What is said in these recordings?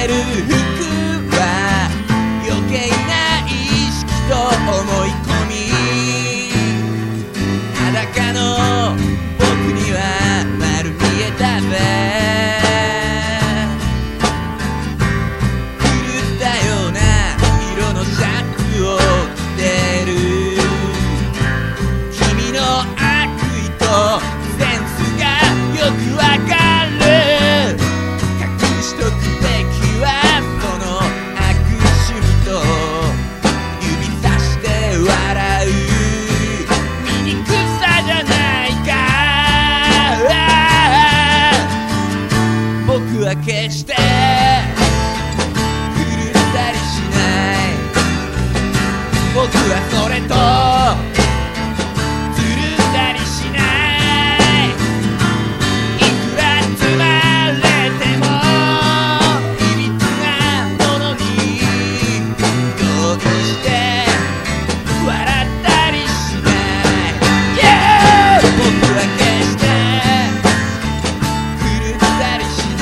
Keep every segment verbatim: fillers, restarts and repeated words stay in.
る服は余計な意識と思い込み、裸の僕には丸見えだぜ。狂ったような色のシャツを着てる君の悪意とセンスがよくわかる。隠しとくべきはその悪趣味と指さして笑う醜さじゃないか。僕は決して狂ったりしない。僕はそれとずるったりしない。いくらつまれてもいびつなものにどうして笑ったりしない。Yeah! 僕は決して狂ったりしない。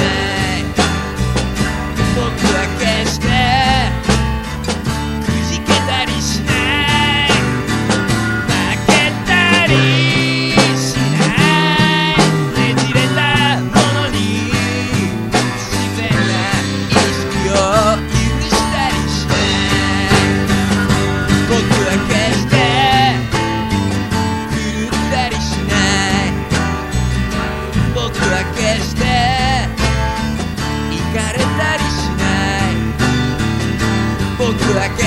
僕は決してくじけたりしない。負けたりしない。ねじれたものに不自然な意識を許したりしない。僕は決して狂ったりしない。僕は決してイカれたりしない。僕は決